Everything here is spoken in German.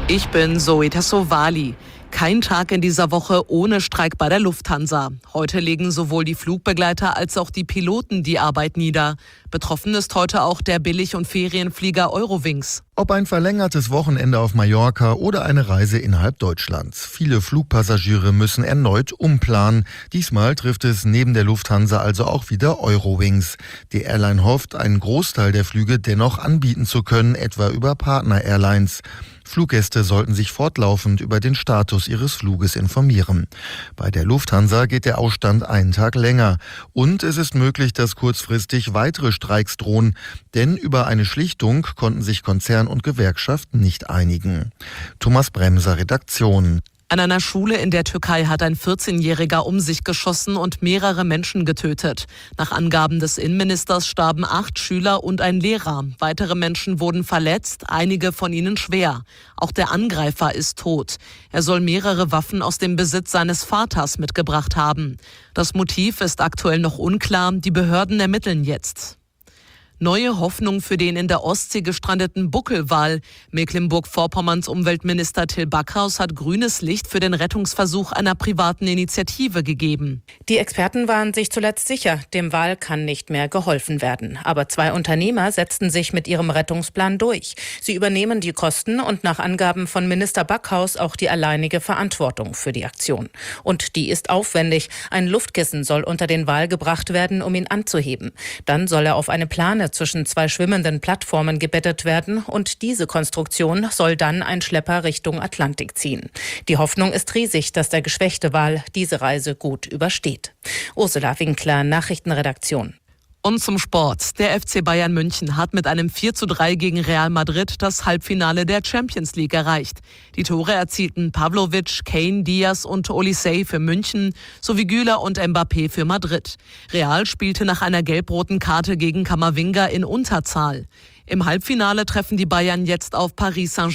Ich bin Zoe Tassovali. Kein Tag in dieser Woche ohne Streik bei der Lufthansa. Heute legen sowohl die Flugbegleiter als auch die Piloten die Arbeit nieder. Betroffen ist heute auch der Billig- und Ferienflieger Eurowings. Ob ein verlängertes Wochenende auf Mallorca oder eine Reise innerhalb Deutschlands. Viele Flugpassagiere müssen erneut umplanen. Diesmal trifft es neben der Lufthansa also auch wieder Eurowings. Die Airline hofft, einen Großteil der Flüge dennoch anbieten zu können, etwa über Partner-Airlines. Fluggäste sollten sich fortlaufend über den Status ihres Fluges informieren. Bei der Lufthansa geht der Ausstand einen Tag länger. Und es ist möglich, dass kurzfristig weitere Streiks drohen. Denn über eine Schlichtung konnten sich Konzern und Gewerkschaft nicht einigen. Thomas Bremser, Redaktion. An einer Schule in der Türkei hat ein 14-Jähriger um sich geschossen und mehrere Menschen getötet. Nach Angaben des Innenministers starben 8 Schüler und ein Lehrer. Weitere Menschen wurden verletzt, einige von ihnen schwer. Auch der Angreifer ist tot. Er soll mehrere Waffen aus dem Besitz seines Vaters mitgebracht haben. Das Motiv ist aktuell noch unklar. Die Behörden ermitteln jetzt. Neue Hoffnung für den in der Ostsee gestrandeten Buckelwal. Mecklenburg-Vorpommerns Umweltminister Till Backhaus hat grünes Licht für den Rettungsversuch einer privaten Initiative gegeben. Die Experten waren sich zuletzt sicher, dem Wal kann nicht mehr geholfen werden. Aber 2 Unternehmer setzten sich mit ihrem Rettungsplan durch. Sie übernehmen die Kosten und nach Angaben von Minister Backhaus auch die alleinige Verantwortung für die Aktion. Und die ist aufwendig. Ein Luftkissen soll unter den Wal gebracht werden, um ihn anzuheben. Dann soll er auf eine Plane zwischen 2 schwimmenden Plattformen gebettet werden und diese Konstruktion soll dann ein Schlepper Richtung Atlantik ziehen. Die Hoffnung ist riesig, dass der geschwächte Wal diese Reise gut übersteht. Ursula Winkler, Nachrichtenredaktion. Und zum Sport. Der FC Bayern München hat mit einem 4:3 gegen Real Madrid das Halbfinale der Champions League erreicht. Die Tore erzielten Pavlovic, Kane, Diaz und Olysee für München sowie Güler und Mbappé für Madrid. Real spielte nach einer gelb-roten Karte gegen Camavinga in Unterzahl. Im Halbfinale treffen die Bayern jetzt auf Paris Saint-Germain.